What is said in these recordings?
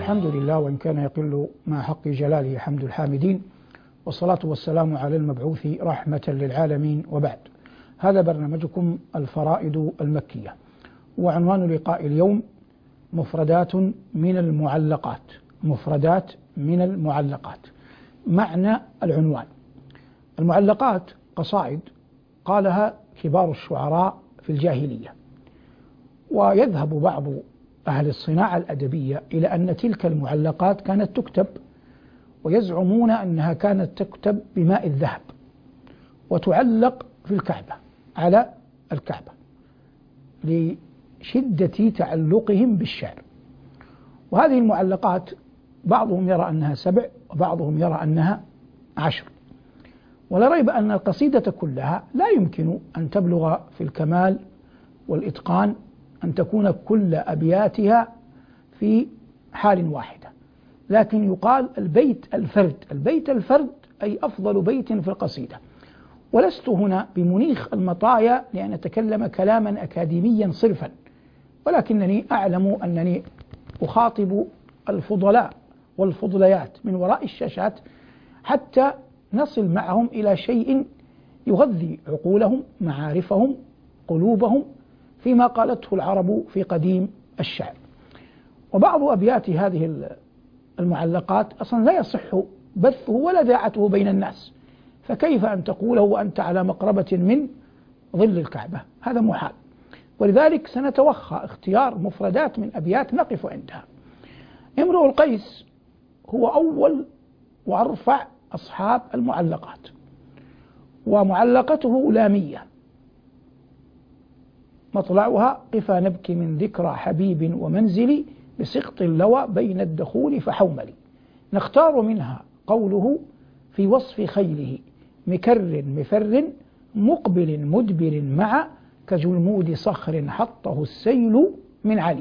الحمد لله، وإن كان يقل مع حق جلاله حمد الحامدين، والصلاة والسلام على المبعوث رحمة للعالمين، وبعد. هذا برنامجكم الفرائد المكية، وعنوان لقاء اليوم مفردات من المعلقات. مفردات من المعلقات. معنى العنوان: المعلقات قصائد قالها كبار الشعراء في الجاهلية، ويذهب بعض أهل الصناعة الأدبية إلى أن تلك المعلقات كانت تكتب، ويزعمون أنها كانت تكتب بماء الذهب وتعلق في الكعبة، على الكعبة، لشدة تعلقهم بالشعر. وهذه المعلقات بعضهم يرى أنها 7 وبعضهم يرى أنها 10، ولا ريب أن القصيدة كلها لا يمكن أن تبلغ في الكمال والإتقان أن تكون كل أبياتها في حال واحدة، لكن يقال البيت الفرد. البيت الفرد أي أفضل بيت في القصيدة. ولست هنا بمنيخ المطايا لأن أتكلم كلاما أكاديميا صرفا، ولكنني أعلم أنني أخاطب الفضلاء والفضليات من وراء الشاشات حتى نصل معهم إلى شيء يغذي عقولهم، معارفهم، قلوبهم، فيما قالته العرب في قديم الشعر. وبعض أبيات هذه المعلقات أصلا لا يصح بثه ولا ذاعته بين الناس، فكيف أن تقوله وأنت على مقربة من ظل الكعبة؟ هذا محال. ولذلك سنتوخى اختيار مفردات من أبيات نقف عندها. امرؤ القيس هو أول وأرفع أصحاب المعلقات، ومعلقته لامية، مطلعها: قفا نبكي من ذكرى حبيب ومنزلي، بسقط اللوى بين الدخول فحوملي. نختار منها قوله في وصف خيله: مكر مفر مقبل مدبر مع، كجلمود صخر حطه السيل من علي.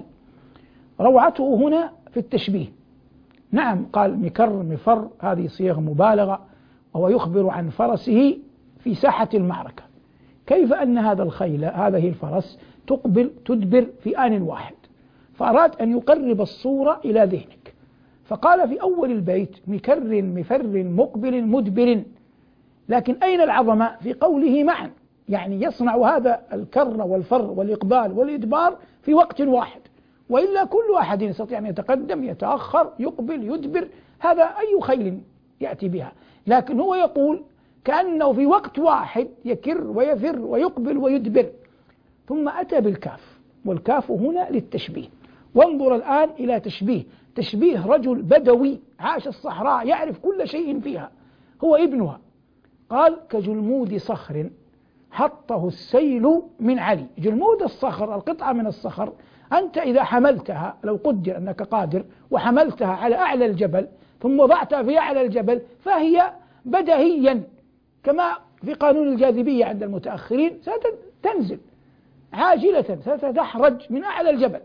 روعته هنا في التشبيه. نعم، قال مكر مفر، هذه صيغ مبالغة، وهو يخبر عن فرسه في ساحة المعركة. كيف أن هذا الخيل، هذه الفرس، تقبل تدبر في آن واحد؟ فأراد أن يقرب الصورة إلى ذهنك، فقال في أول البيت: مكر مفر مقبل مدبر. لكن أين العظمة في قوله معا؟ يعني يصنع هذا الكر والفر والإقبال والإدبار في وقت واحد، وإلا كل واحد يستطيع أن يتقدم يتأخر يقبل يدبر، هذا أي خيل يأتي بها. لكن هو يقول كأنه في وقت واحد يكر ويفر ويقبل ويدبر. ثم أتى بالكاف، والكاف هنا للتشبيه. وانظر الآن إلى تشبيه رجل بدوي عاش الصحراء يعرف كل شيء فيها، هو ابنها. قال: كجلمود صخر حطه السيل من علي. جلمود الصخر، القطعة من الصخر، أنت إذا حملتها، لو قدر أنك قادر وحملتها على أعلى الجبل ثم وضعتها في أعلى الجبل، فهي بدهيا كما في قانون الجاذبية عند المتأخرين ستنزل عاجلة، ستدحرج من أعلى الجبل.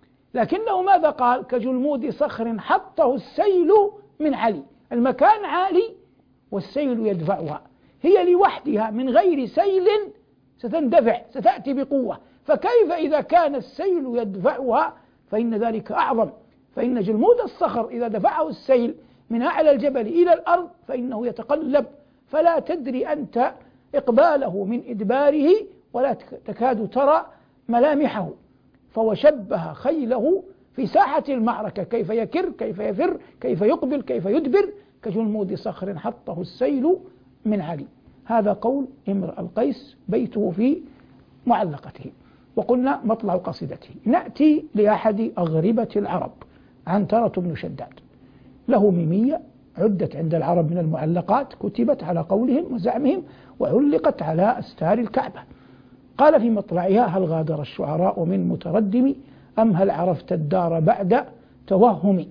لكنه ماذا قال؟ كجلمود صخر حطه السيل من علي. المكان عالي والسيل يدفعها، هي لوحدها من غير سيل ستندفع، ستأتي بقوة. فكيف إذا كان السيل يدفعها؟ فإن ذلك أعظم. فإن جلمود الصخر إذا دفعه السيل من أعلى الجبل إلى الأرض فإنه يتقلب، فلا تدري أنت إقباله من إدباره، ولا تكاد ترى ملامحه. فوشبه خيله في ساحة المعركة، كيف يكر، كيف يفر، كيف يقبل، كيف يدبر، كجلمود صخر حطه السيل من علي. هذا قول امرؤ القيس، بيته في معلقته. وقلنا مطلع قصيدته. نأتي لأحد أغربة العرب، عنترة بن شداد، له ميمية عدت عند العرب من المعلقات، كتبت على قولهم وزعمهم وعلقت على أستار الكعبة. قال في مطلعها: هل غادر الشعراء من متردم، أم هل عرفت الدار بعد توهم.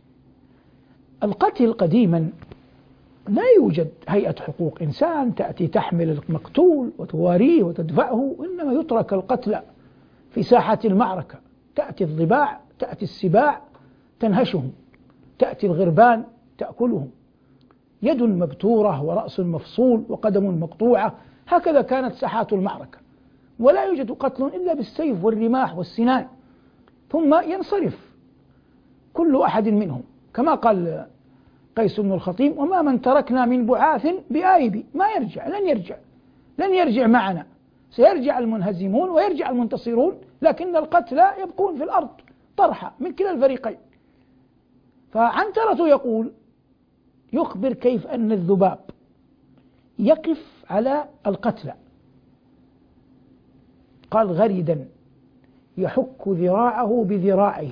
القتل قديما لا يوجد هيئة حقوق إنسان تأتي تحمل المقتول وتواريه وتدفعه، إنما يترك القتل في ساحة المعركة. تأتي الضباع، تأتي السباع تنهشهم، تأتي الغربان تأكلهم، يد مبتورة ورأس مفصول وقدم مقطوعة. هكذا كانت ساحات المعركة، ولا يوجد قتل إلا بالسيف والرماح والسنان، ثم ينصرف كل أحد منهم، كما قال قيس بن الخطيب: وما من تركنا من بعاث بآيب، ما يرجع، لن يرجع معنا، سيرجع المنهزمون ويرجع المنتصرون، لكن القتلى يبقون في الأرض طرحا من كلا الفريقين. فعنترة يقول، يخبر كيف أن الذباب يقف على القتلى، قال: غردا يحك ذراعه بذراعه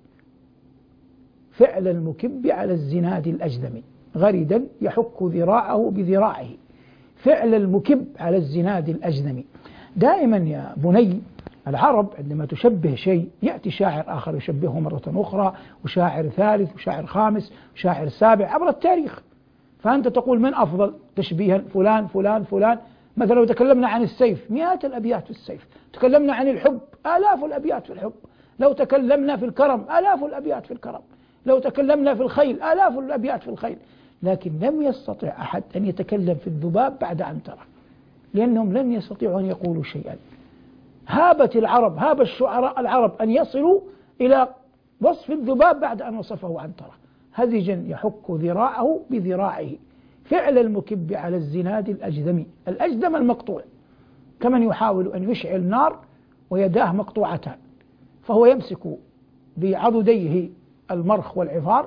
فعل المكب على الزناد الأجذم. غردا يحك ذراعه بذراعه فعل المكب على الزناد الأجذم. دائما يا بني العرب عندما تشبه شيء يأتي شاعر آخر يشبهه مرة أخرى، وشاعر ثالث، وشاعر خامس، وشاعر سابع عبر التاريخ. فأنت تقول من أفضل تشبيها؟ فلان فلان فلان. مثلا لو تكلمنا عن السيف مئات الأبيات في السيف، تكلمنا عن الحب آلاف الأبيات في الحب، لو تكلمنا في الكرم آلاف الأبيات في الكرم، لو تكلمنا في الخيل آلاف الأبيات في الخيل. لكن لم يستطع أحد أن يتكلم في الذباب بعد عنترة، لأنهم لن يستطيعوا أن يقولوا شيئا. هابت العرب، هاب الشعراء العرب أن يصلوا إلى وصف الذباب بعد أن وصفه عنترة: هزجا يحك ذراعه بذراعه فعل المكب على الزناد الأجذم. الأجذم المقطوع، كمن يحاول أن يشعل نار ويداه مقطوعتان، فهو يمسك بعضديه المرخ والعفار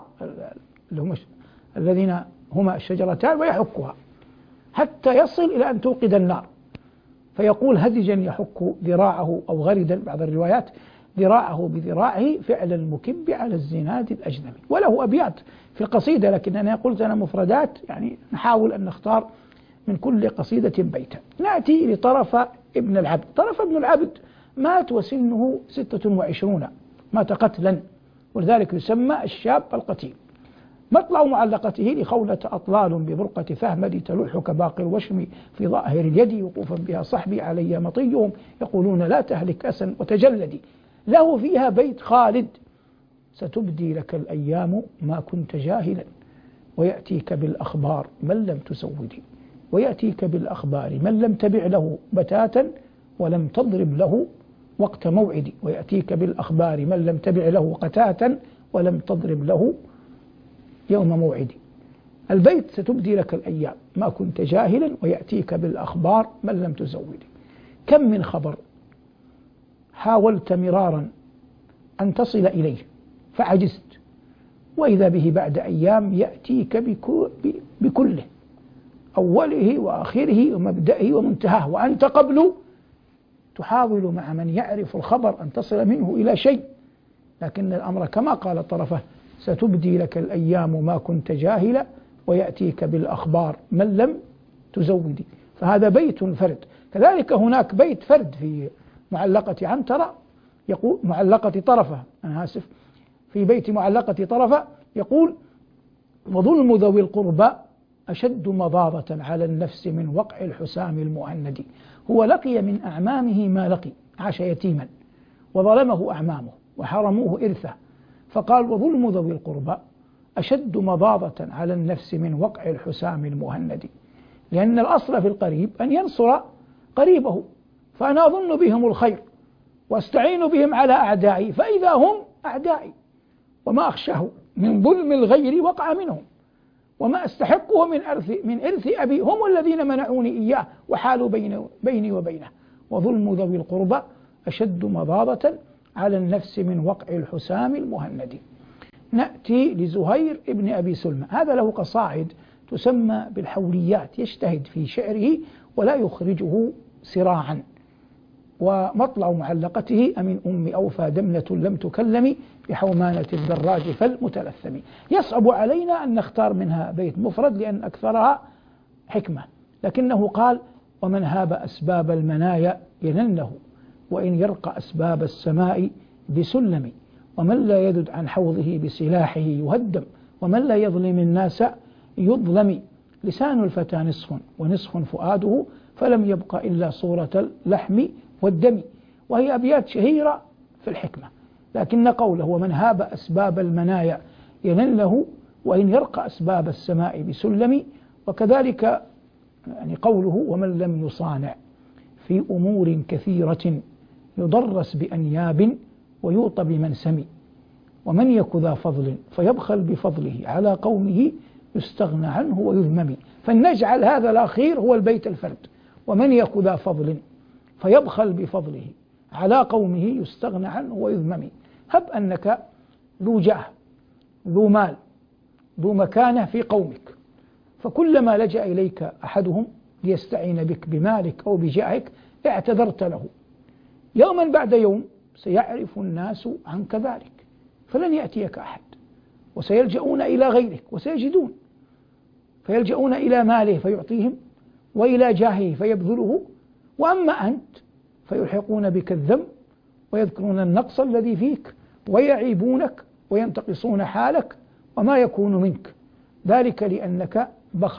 الذين هما الشجرتان ويحكها حتى يصل إلى أن توقد النار. فيقول: هزجا يحك ذراعه، أو غردا بعض الروايات، ذراعه بذراعه فعل المكب على الزناد الأجنبي. وله أبيات في القصيدة، لكن أنا قلت أنا مفردات، يعني نحاول أن نختار من كل قصيدة بيتا. نأتي لطرف ابن العبد. طرف ابن العبد مات وسنه 26، مات قتلا، ولذلك يسمى الشاب القتيل. مطلع معلقته: لخولة أطلال ببرقة فهمد تلوح كباقي الوشم في ظاهر اليد وقوفا بها صحبي علي مطيهم يقولون لا تهلك أسا وتجلدي. له فيها بيت خالد: ستبدي لك الأيام ما كنت جاهلا ويأتيك بالأخبار من لم تسودي، ويأتيك بالأخبار من لم تبع له بتاتا ولم تضرب له وقت موعدي، ويأتيك بالأخبار من لم تبع له قتاتا ولم تضرب له يوم موعدي. البيت: ستبدي لك الأيام ما كنت جاهلا ويأتيك بالأخبار من لم تزودي. كم من خبر حاولت مرارا أن تصل إليه فعجزت، وإذا به بعد أيام يأتيك بكله، أوله وآخره ومبدئه ومنتهاه، وأنت قبل تحاول مع من يعرف الخبر أن تصل منه إلى شيء، لكن الأمر كما قال طرفه: ستبدي لك الأيام ما كنت جاهلا ويأتيك بالأخبار من لم تزودي. فهذا بيت فرد. كذلك هناك بيت فرد في معلقة عنترة، يقول معلقة طرفة، أنا آسف، في بيت معلقة طرفة يقول: وظلم ذوي القربى أشد مضاضة على النفس من وقع الحسام المؤند. هو لقي من أعمامه ما لقي، عاش يتيما وظلمه أعمامه وحرموه إرثه، فقال: وظلم ذوي القربى أشد مضاضة على النفس من وقع الحسام المهند. لأن الأصل في القريب أن ينصر قريبه، فأنا أظن بهم الخير واستعين بهم على أعدائي، فإذا هم أعدائي، وما أخشاه من ظلم الغير وقع منهم، وما أستحقه من إرث أبي هم الذين منعوني إياه وحالوا بيني وبينه. وظلم ذوي القربى أشد مضاضة على النفس من وقع الحسام المهند. نأتي لزهير ابن أبي سلمى. هذا له قصائد تسمى بالحوليات، يجتهد في شعره ولا يخرجه سراعا. ومطلع معلقته: أمن أم أوفى دمنة لم تكلم بحومانة الدراج فالمتلثم. يصعب علينا أن نختار منها بيت مفرد لأن أكثرها حكمة، لكنه قال: ومن هاب أسباب المنايا يننه وإن يرقى أسباب السماء بسلم، ومن لا يذد عن حوضه بسلاحه يهدم، ومن لا يظلم الناس يظلم. لسان الفتى نصف ونصف فؤاده فلم يبق إلا صورة اللحم والدم. وهي أبيات شهيرة في الحكمة، لكن قوله: ومن هاب أسباب المنايا ينله وإن يرقى أسباب السماء بسلم، وكذلك يعني قوله: ومن لم يصانع في أمور كثيرة يضرس بأنياب ويوطى بمنسم. ومن يك ذا فضل فيبخل بفضله على قومه يستغنى عنه ويذمم. فلنجعل هذا الأخير هو البيت الفرد، ومن يك ذا فضل فيبخل بفضله على قومه يستغنى عنه ويذمم. هب أنك ذو جاه، ذو مال، ذو مكانة في قومك، فكلما لجأ إليك أحدهم ليستعين بك بمالك أو بجاهك اعتذرت له، يوما بعد يوم سيعرف الناس عنك ذلك، فلن يأتيك أحد، وسيلجؤون إلى غيرك وسيجدون، فيلجؤون إلى ماله فيعطيهم، وإلى جاهه فيبذله، وأما أنت فيلحقون بك الذنب ويذكرون النقص الذي فيك ويعيبونك وينتقصون حالك وما يكون منك، ذلك لأنك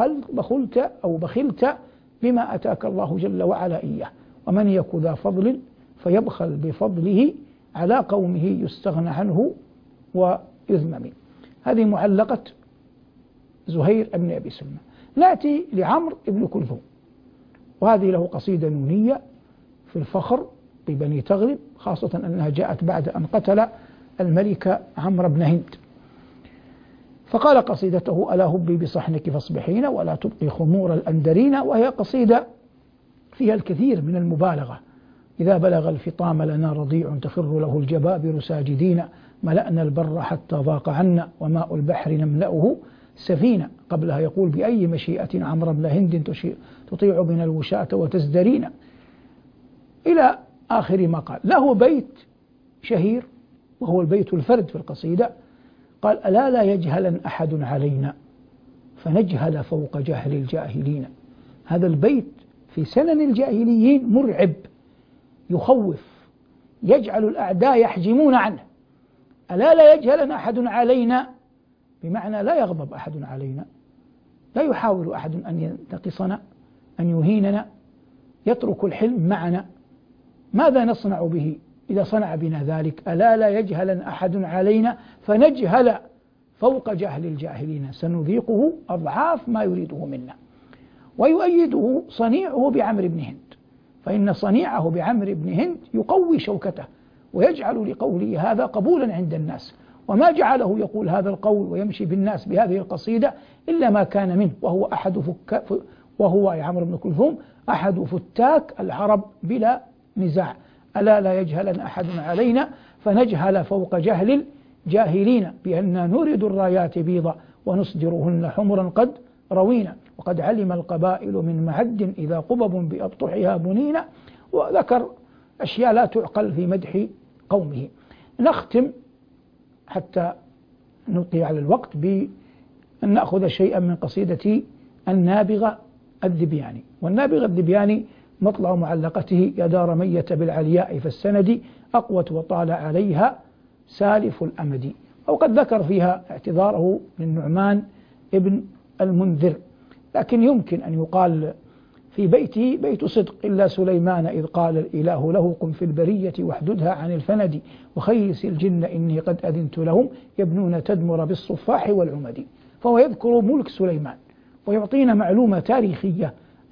بخلت بما أتاك الله جل وعلا إياه. ومن يك ذا فضل فيبخل بفضله على قومه يستغنى عنه ويذمم. هذه معلقة زهير بن أبي سلمى. نأتي لعمرو بن كلثوم، وهذه له قصيدة نونية في الفخر ببني تغلب، خاصة أنها جاءت بعد أن قتل الملك عمرو بن هند. فقال قصيدته: ألا هبي بصحنك فاصبحين ولا تبقي خمور الأندرين، وهي قصيدة فيها الكثير من المبالغة. إذا بلغ الفطام لنا رضيع تخر له الجبابر ساجدين، ملأنا البر حتى ضاق عنا وماء البحر نملأه سفينة. قبلها يقول: بأي مشيئة عمرو بن هند تطيع بنا الوشاة وتزدرين، إلى آخر ما قال. له بيت شهير وهو البيت الفرد في القصيدة، قال: ألا لا يجهلن أحد علينا فنجهل فوق جهل الجاهلين. هذا البيت في سنن الجاهليين مرعب، يخوف، يجعل الأعداء يحجمون عنه. ألا لا يجهلن أحد علينا بمعنى لا يغضب أحد علينا، لا يحاول أحد أن ينتقصنا، أن يهيننا، يترك الحلم معنا. ماذا نصنع به إذا صنع بنا ذلك؟ ألا لا يجهلن أحد علينا فنجهل فوق جهل الجاهلين، سنذيقه أضعاف ما يريده منا. ويؤيده صنيعه بعمرو بن هند، فإن صنيعه بعمرو بن هند يقوي شوكته ويجعل لقوله هذا قبولا عند الناس، وما جعله يقول هذا القول ويمشي بالناس بهذه القصيدة إلا ما كان منه، وهو عمرو بن كلثوم أحد فتاك العرب بلا نزاع. ألا لا يجهلن أحد علينا فنجهل فوق جهل الجاهلين، بأننا نورد الرايات بيضا ونصدرهن حمرا قد روينا، وقد علم القبائل من معد إذا قبب بأبطحها بنينا. وذكر أشياء لا تعقل في مدح قومه. نختم حتى نلقي على الوقت بأن نأخذ شيئا من قصيدة النابغة الذبياني. والنابغة الذبياني مطلع معلقته: يا دار مية بالعلياء فالسند أقوت وطال عليها سالف الأمد. وقد ذكر فيها اعتذاره للنعمان ابن المنذر، لكن يمكن أن يقال في بيته بيت صدق: إلا سليمان إذ قال الإله له قم في البرية واحددها عن الفند، وخيس الجن إني قد أذنت لهم يبنون تدمر بالصفاح والعمد. فهو يذكر ملك سليمان ويعطينا معلومة تاريخية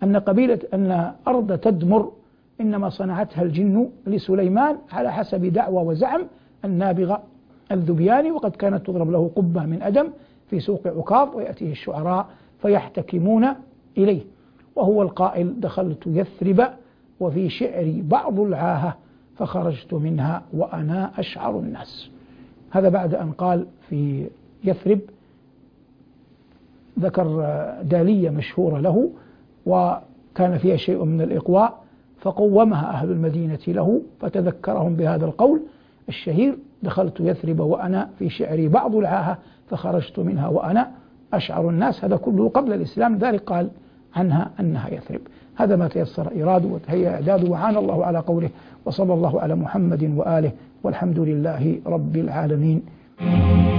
أن أرض تدمر إنما صنعتها الجن لسليمان على حسب دعوى وزعم النابغة الذبياني، وقد كانت تضرب له قبة من أدم في سوق عكاظ، ويأتيه الشعراء فيحتكمون إليه. وهو القائل: دخلت يثرب وفي شعري بعض العاهة فخرجت منها وأنا أشعر الناس. هذا بعد أن قال في يثرب ذكر دالية مشهورة له وكان فيها شيء من الإقواء، فقومها أهل المدينة له فتذكرهم بهذا القول الشهير: دخلت يثرب وأنا في شعري بعض العاهة فخرجت منها وأنا أشعر الناس. هذا كله قبل الإسلام، ذلك قال عنها أنها يثرب. هذا ما تيسر إراده وتهيأ إعداده، وعان الله على قوله، وصلى الله على محمد وآله، والحمد لله رب العالمين.